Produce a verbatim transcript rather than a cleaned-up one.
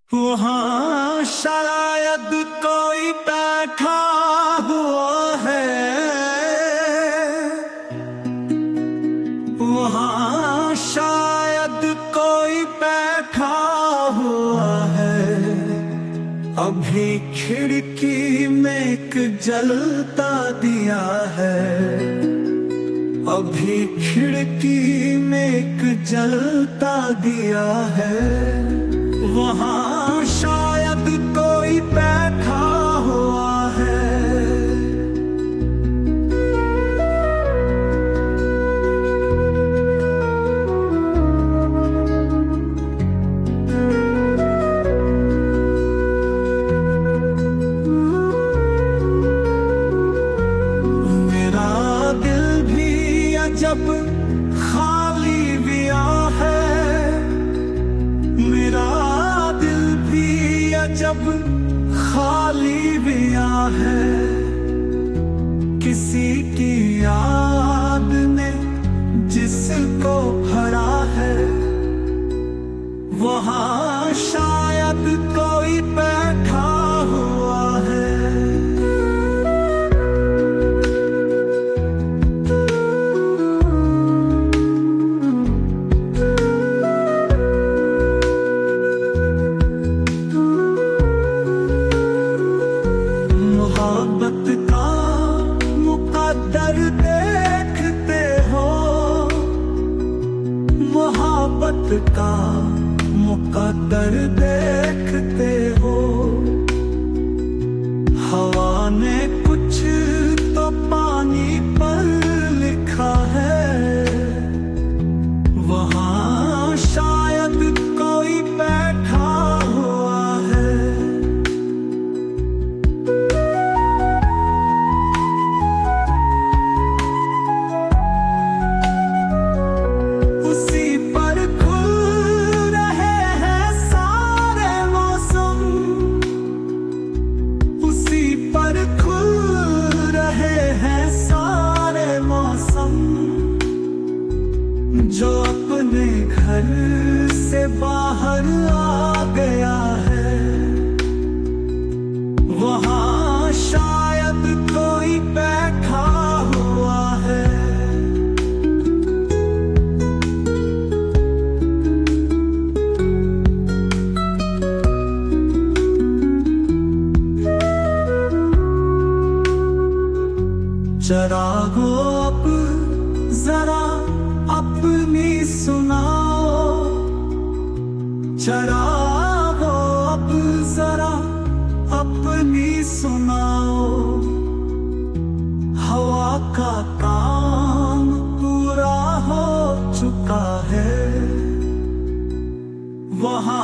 वहाँ शायद कोई बैठा हुआ है। वहाँ शायद कोई बैठा हुआ है। अभी खिड़की में एक जलता दिया है। अभी खिड़की में एक जलता दिया है। वहाँ शायद कोई बैठा हुआ है। मेरा दिल भी अजब खाली बिया है। मेरा जब खाली बिया है। किसी की याद ने जिसको भरा है। वहाँ शायद कोई बैठा हुआ है। मोहब्बत का मुकद्दर देखते हो। मोहब्बत का मुकद्दर देखते हो। हवा ने कुछ तो पानी पर लिखा है। वहाँ शायद कोई बैठा हुआ है। उसी पर खुल रहे हैं सारे मौसम। उसी पर खुल रहे हैं सारे मौसम। जो अपने घर से बाहर आ गया है। वहाँ शायद कोई बैठा हुआ है। चरागो अब जरा अपनी सुनाओ। चरागो अब जरा अपनी सुनाओ। हवा का काम पूरा हो चुका है। वहाँ